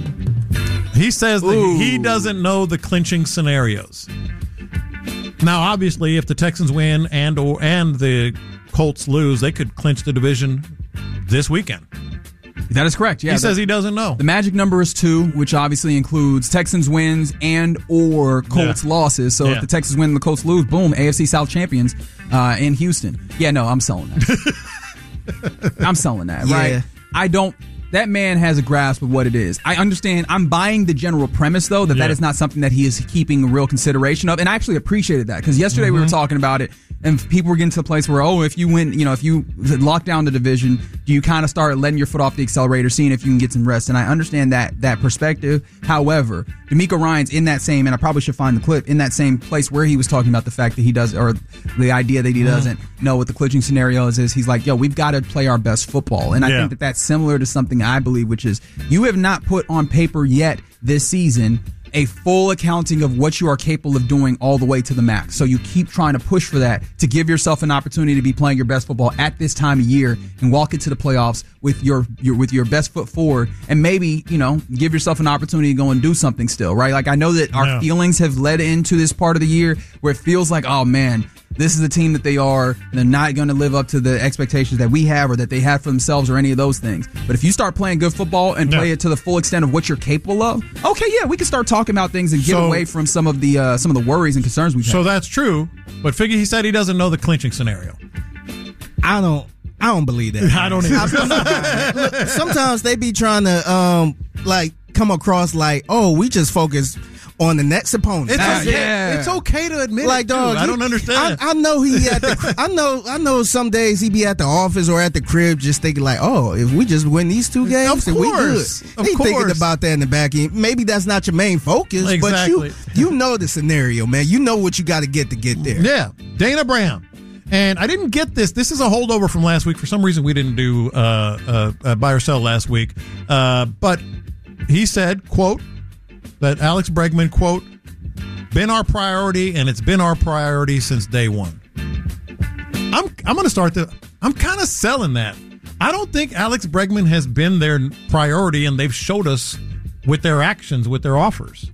He says that Ooh. he doesn't know the clinching scenarios. Now, obviously, if the Texans win and or and the Colts lose, they could clinch the division this weekend. That is correct. Yeah, he the, says he doesn't know. The magic number is two, which obviously includes Texans wins and or Colts yeah. losses. So yeah. if the Texans win and the Colts lose, boom, A F C South champions uh, in Houston. Yeah, no, I'm selling that. I'm selling that, yeah. right? I don't. That man has a grasp of what it is. I understand. I'm buying the general premise, though, that yeah. that is not something that he is keeping real consideration of. And I actually appreciated that because yesterday mm-hmm. we were talking about it and people were getting to the place where, oh, if you win, you know, if you lock down the division, do you kind of start letting your foot off the accelerator, seeing if you can get some rest? And I understand that that perspective. However, D'Amico Ryans in that same, and I probably should find the clip, in that same place where he was talking about the fact that he does, or the idea that he doesn't mm-hmm. know what the clinching scenario is, is he's like, yo, we've got to play our best football. And I yeah. think that that's similar to something I believe, which is you have not put on paper yet this season a full accounting of what you are capable of doing all the way to the max. So you keep trying to push for that to give yourself an opportunity to be playing your best football at this time of year and walk into the playoffs with your, your with your best foot forward and maybe, you know, give yourself an opportunity to go and do something still, right? Like I know that our yeah. feelings have led into this part of the year where it feels like, oh man, this is the team that they are. And they're not going to live up to the expectations that we have or that they have for themselves or any of those things. But if you start playing good football and play yeah. it to the full extent of what you're capable of, okay, yeah, we can start talking about things and get so, away from some of the uh, some of the worries and concerns we've had. So that's true. But Figgy, he said he doesn't know the clinching scenario. I don't. I don't believe that. I don't either. Look, sometimes they be trying to um like come across like, oh, we just focus on the next opponent. It's, Uh, okay. yeah. it's okay to admit Like it, too. dog, I he- don't understand. I, I know he at the. I know. I know. Some days he be at the office or at the crib, just thinking like, "Oh, if we just win these two games, Of then we good." course. Of He thinking course. about that in the back end. Maybe that's not your main focus, Exactly. but you you know the scenario, man. You know what you got to get to get there. Yeah, Dana Brown. And I didn't get this. This is a holdover from last week. For some reason, we didn't do uh, uh, uh, buy or sell last week. Uh, but he said, quote, that Alex Bregman, quote, been our priority, and it's been our priority since day one. I'm I'm going to start the. I'm kind of selling that. I don't think Alex Bregman has been their priority, and they've showed us with their actions, with their offers.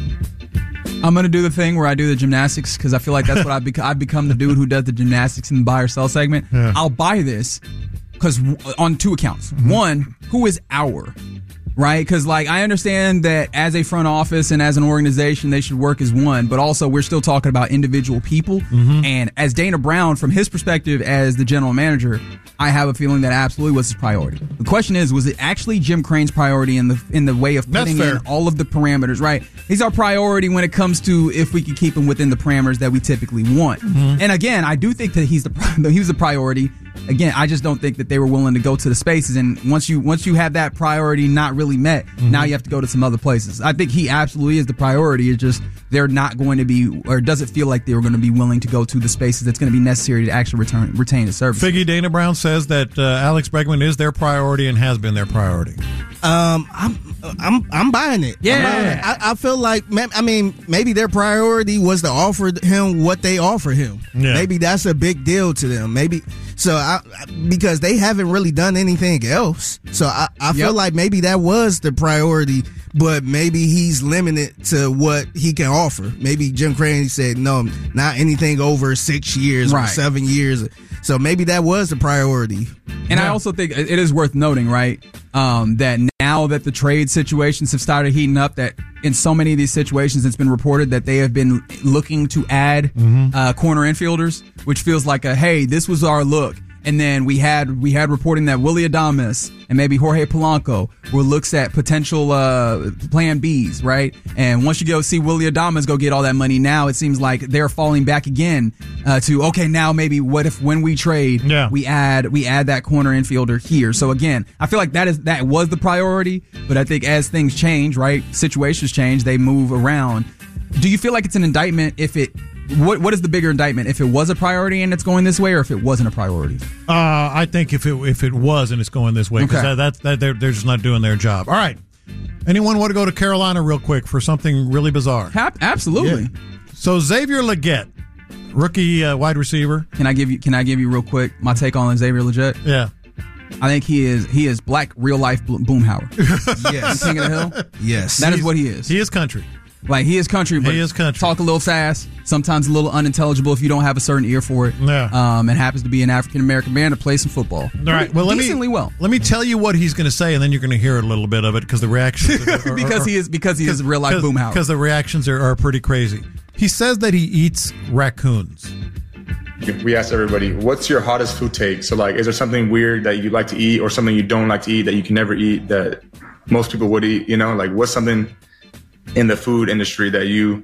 I'm gonna do the thing where I do the gymnastics because I feel like that's what I've become. I've become the dude who does the gymnastics in the buy or sell segment. Yeah. I'll buy this because on two accounts. Mm-hmm. One, who is our right? Because like I understand that as a front office and as an organization, they should work as one. But also, we're still talking about individual people. Mm-hmm. And as Dana Brown, from his perspective as the general manager, I have a feeling that absolutely was his priority. The question is, was it actually Jim Crane's priority in the in the way of That's putting fair. in all of the parameters, right? He's our priority when it comes to if we can keep him within the parameters that we typically want. Mm-hmm. And again, I do think that he's the he was the priority. Again, I just don't think that they were willing to go to the spaces. And once you once you have that priority not really met, Mm-hmm. now you have to go to some other places. I think he absolutely is the priority. It's just they're not going to be, or does it feel like they were going to be willing to go to the spaces that's going to be necessary to actually return retain the service? Figgy, Dana Brown says that uh, Alex Bregman is their priority and has been their priority. Um, I'm I'm I'm buying it. Yeah. I'm buying it. I, I feel like ma- I mean maybe their priority was to offer him what they offer him. Yeah. Maybe that's a big deal to them. Maybe so I because they haven't really done anything else. So I, I feel Yep. like maybe that was the priority, but maybe he's limited to what he can offer. Maybe Jim Crane said no, not anything over six years or Right. seven years. So maybe that was the priority. And I also think it is worth noting, right, um, that now that the trade situations have started heating up, that in so many of these situations, it's been reported that they have been looking to add uh, corner infielders, which feels like a, hey, this was our look. And then we had we had reporting that Willy Adames and maybe Jorge Polanco were looks at potential uh, plan Bs, right? And once you go see Willy Adames go get all that money, now it seems like they're falling back again uh, to okay, now maybe what if when we trade, Yeah. we add we add that corner infielder here. So again, I feel like that is that was the priority, but I think as things change, right, situations change, they move around. Do you feel like it's an indictment if it? What what is the bigger indictment? If it was a priority and it's going this way, or if it wasn't a priority? Uh, I think if it if it was and it's going this way, because Okay. that, that's that they're, they're just not doing their job. All right. Anyone want to go to Carolina real quick for something really bizarre? Hap- absolutely. Yeah. So Xavier Legette, rookie uh, wide receiver. Can I give you Can I give you real quick my take on Xavier Legette? Yeah. I think he is he is black real life Bo- Boomhauer. Yes. King of the Hill. Yes. That is what he is. He is country. Like he is country, but He is country. talk a little fast, sometimes a little unintelligible if you don't have a certain ear for it. Yeah. Um, and happens to be an African American man to play some football. All right. Well, let me decently well. Let me tell you what he's going to say, and then you're going to hear a little bit of it because the reactions are, are, because he is because he is a real life Boomhauer. Because the reactions are, are pretty crazy. He says that he eats raccoons. We asked everybody, what's your hottest food take? So, like, is there something weird that you like to eat or something you don't like to eat that you can never eat that most people would eat? You know, like, what's something in the food industry that you,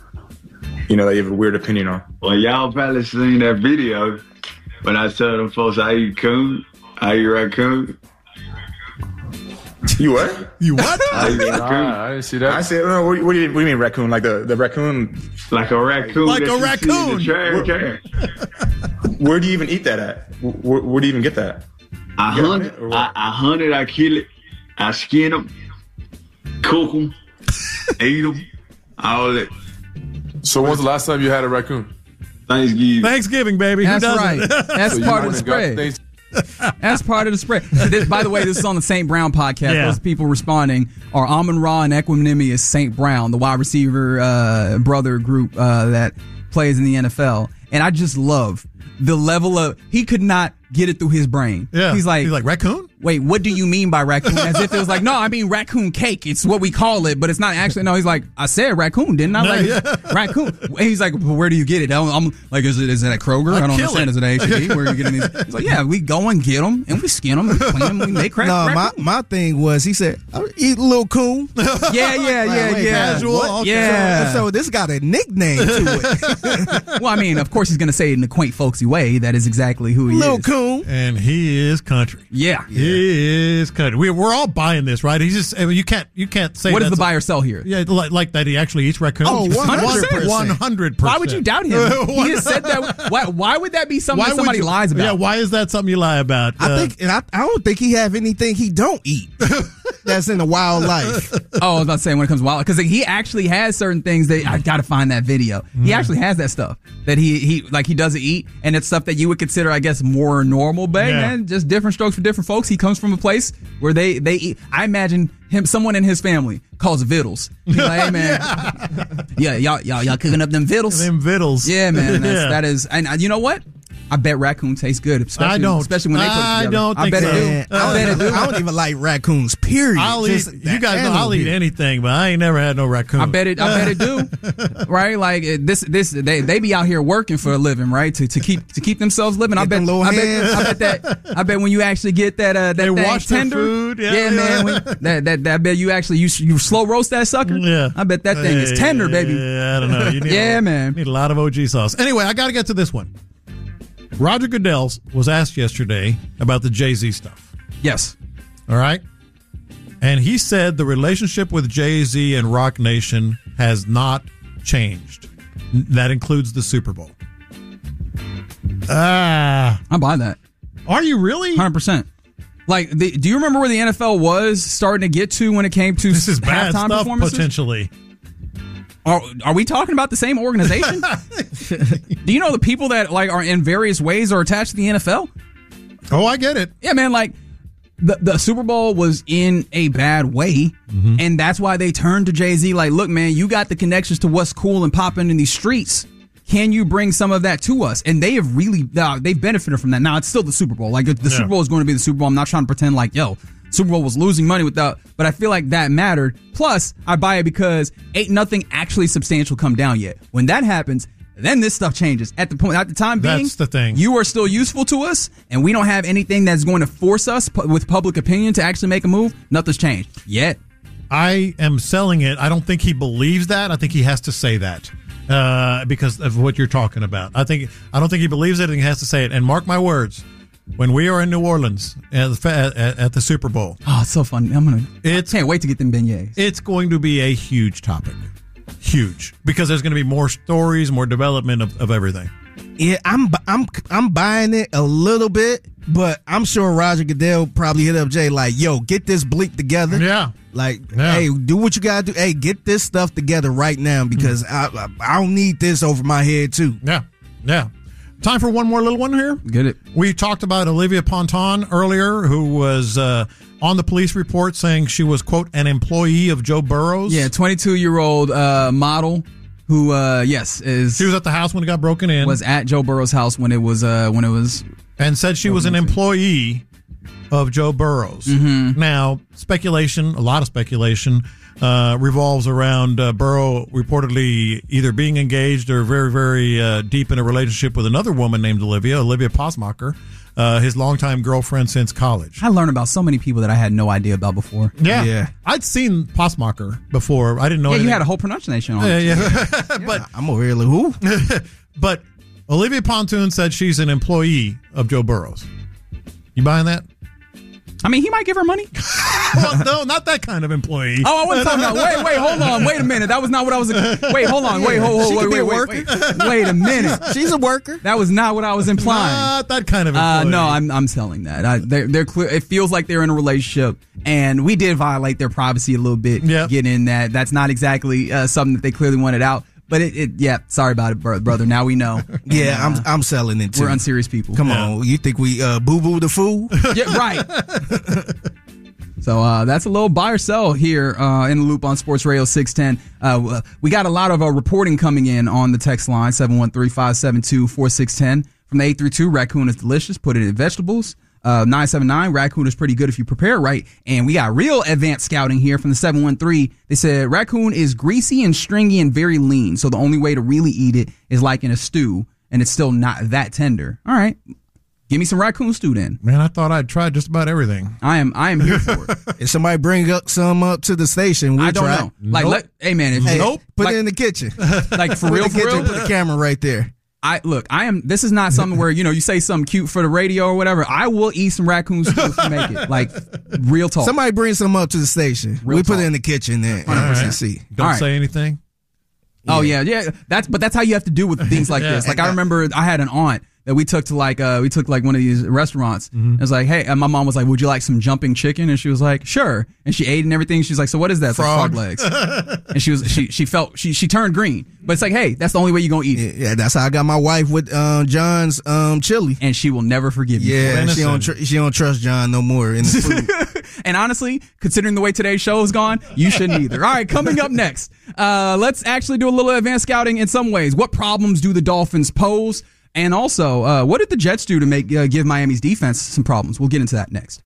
you know, that you have a weird opinion on? Well, y'all probably seen that video when I tell them folks I eat coon, I eat raccoon. You what? You what? I eat raccoon. I didn't see that. I said, no, what, what, do you, what do you mean raccoon? Like the, the raccoon? Like a raccoon. Like that a you see in raccoon. the trash can. Where do you even eat that at? Where, where do you even get that? I You get hunt it it, or what? I, I hunt it, I kill it, I skin them, cook them, eat them, all that. So when's the last time you had a raccoon? Thanksgiving. Thanksgiving, baby. That's Who right. doesn't? That's So you part of went the and got spread. things- That's part of the spread. This, by the way, this is on the Saint Brown podcast. Yeah. Those people responding are Amon Ra and Equanimous Saint Brown, the wide receiver uh, brother group uh, that plays in the N F L. And I just love the level of he could not get it through his brain. Yeah. He's like, he's like raccoon. wait, what do you mean by raccoon? As if it was like, no, I mean raccoon cake. It's what we call it, but it's not actually. No, he's like, I said raccoon, didn't I? No, Like yeah. raccoon. And he's like, well, where do you get it? I'm, I'm like, is it is it at Kroger? I, I don't kill understand. it. Is it at H E B? Where are you getting these? He's like, yeah, we go and get them and we skin them, we clean them, we make crack. No, my, raccoon. my thing was he said, I'll eat a little coon. yeah, yeah, yeah, Wait, yeah. casual, What? okay. Yeah. So, so this got a nickname to it. Well, I mean, of course he's going to say it in a quaint, folksy way. That is exactly who he Little is. coon. And he is country. Yeah. He is country. We, we're all buying this, right? He's just. I mean, you can't. You can't say. What does that's the buy or sell here? Yeah, like, like that. He actually eats raccoons. Oh, one hundred percent. One hundred percent. Why would you doubt him? He has said that. Why, why would that be something Why that would somebody you- lies about? Yeah. Why is that something you lie about? I Uh, think, and I, I don't think he have anything he don't eat that's in the wildlife. Oh, I was about to say when it comes to wild, because he actually has certain things that I got to find that video. He actually has that stuff that he he like he doesn't eat, and it's stuff that you would consider, I guess, more normal. But Yeah. man, just different strokes for different folks. He comes from a place where they they eat. I imagine him, someone in his family calls vittles. He's like, hey man, yeah, y'all y'all y'all cooking up them vittles. them vittles. Yeah, man, that's, Yeah. that is, and uh, you know what? I bet raccoon tastes good. Especially, I don't. especially when they put it I together. don't I think bet so. it do. Man, I I, bet it don't do. even, I don't even like raccoons, period. I'll Just eat. that You guys know animal I'll eat here. anything, but I ain't never had no raccoon. I bet it. I bet it do. Right? Like it- this. This. They, they be out here working for a living, right? To to keep to keep themselves living. I Get bet. them little I bet. hands. I bet that. I bet when you actually get that. Uh, that They thing wash their tender. food. Yeah, yeah. man. When, that, that. That. I bet you actually you you slow roast that sucker. Yeah. I bet that thing is tender, baby. Yeah, I don't know. You need Yeah, a, man. Need a lot of O G sauce. Anyway, I got to get to this one. Roger Goodell was asked yesterday about the Jay-Z stuff. Yes. All right. And he said the relationship with Jay-Z and Rock Nation has not changed. N- That includes the Super Bowl. Ah. I buy that. Are you really? one hundred percent. Like, the, do you remember where the N F L was starting to get to when it came to This is bad halftime stuff, performances? potentially. Are, are we talking about the same organization? Do you know the people that like are in various ways are attached to the N F L? Oh, I get it. Yeah, man. Like the the Super Bowl was in a bad way, Mm-hmm. and that's why they turned to Jay-Z. Like, look, man, you got the connections to what's cool and popping in these streets. Can you bring some of that to us? And they have really uh, they've benefited from that. Now it's still the Super Bowl. Like the Yeah. Super Bowl is going to be the Super Bowl. I'm not trying to pretend like yo. Super Bowl was losing money without, but I feel like that mattered. Plus, I buy it because ain't nothing actually substantial come down yet. When that happens, then this stuff changes. At the point, at the time being, That's the thing. You are still useful to us, and we don't have anything that's going to force us pu- with public opinion to actually make a move. Nothing's changed yet. I am selling it. I don't think he believes that. I think he has to say that uh, because of what you're talking about. I think I don't think he believes it, and he has to say it. And mark my words, when we are in New Orleans at the, at, at the Super Bowl, Oh, it's so fun. I'm gonna. It's- I can't wait to get them beignets. it's going to be a huge topic, huge, because there's going to be more stories, more development of, of everything. Yeah, I'm I'm I'm buying it a little bit, but I'm sure Roger Goodell probably hit up Jay like, "Yo, get this bleep together." Yeah. Like, Yeah. hey, do what you gotta do. Hey, get this stuff together right now because I, I I don't need this over my head too. Yeah, yeah. Time for one more little one here. Get it? We talked about Olivia Ponton earlier, who was uh, on the police report saying she was, quote, an employee of Joe Burrow's. Yeah, twenty-two year old uh, model who, uh, yes, is She was at the house when it got broken in. was at Joe Burrow's house when it was uh, when it was. and said she was an employee of Joe Burrow's. Mm-hmm. Now, speculation, a lot of speculation, uh, revolves around uh, Burrow reportedly either being engaged or very, very uh, deep in a relationship with another woman named Olivia, Olivia Posmacher, uh, his longtime girlfriend since college. I learned about so many people that I had no idea about before. Yeah. Yeah. I'd seen Posmacher before. I didn't know Yeah, you anything. had a whole pronunciation on Yeah, it. yeah. but I'm over here like, who? but Olivia Pontoon said she's an employee of Joe Burrow's. You buying that? I mean, he might give her money. Well, no, not that kind of employee. Oh, I wasn't talking about. Wait, wait, hold on. Wait a minute. That was not what I was. Wait, hold on. Wait, hold, hold, She wait, could be wait, a wait, worker. wait. Wait a minute. She's a worker. That was not what I was implying. Not that kind of Uh, employee. no, I'm I'm selling that. I, they're they're clear. It feels like they're in a relationship, and we did violate their privacy a little bit. Yep. Getting in that. That's not exactly uh, something that they clearly wanted out. But it, it yeah. Sorry about it, bro- brother. Now we know. Yeah, And, uh, I'm I'm selling it too. we're unserious people. Come Yeah. on, you think we uh, boo boo the fool? Yeah, right. So uh, that's a little buy or sell here uh, in the loop on Sports Radio six ten. Uh, we got a lot of uh, reporting coming in on the text line seven one three, five seven two, four six one zero from the eight three two. Raccoon is delicious. Put it in vegetables. Uh, nine seven nine, raccoon is pretty good if you prepare right. And we got real advanced scouting here from the seven one three. They said raccoon is greasy and stringy and very lean. So the only way to really eat it is like in a stew, and it's still not that tender. All right. Give me some raccoon stew then. Man, I thought I'd tried just about everything. I am I am here for it. If somebody bring up some up to the station, we'll I don't try. know. Like, Nope. let, hey man, if Hey, nope. put like, it in the kitchen. like for Put real, the for kitchen, real. Put the camera right there. I look, I am. This is not something where you know you say something cute for the radio or whatever. I will eat some raccoon stew if you make it. Like real talk. Somebody bring some up to the station. Real we put talk. it in the kitchen then. All right. See. Don't All right. say anything. Oh yeah, yeah. That's but that's how you have to do with things like Yeah. this. Like I remember I had an aunt that we took to like uh we took like one of these restaurants. Mm-hmm. It was like, hey, and my mom was like, would you like some jumping chicken? And she was like, sure. And she ate and everything. She's like, so what is that? It's like Frog. frog legs. And she was she she felt she she turned green. But it's like, hey, that's the only way you're gonna eat it. Yeah, that's how I got my wife with um, John's um, chili. And she will never forgive you. Yeah, Venison. she don't tr- she don't trust John no more in the food. And honestly, considering the way today's show has gone, you shouldn't either. All right, coming up next, uh, let's actually do a little advanced scouting in some ways. What problems do the Dolphins pose? And also, uh, what did the Jets do to make uh, give Miami's defense some problems? We'll get into that next.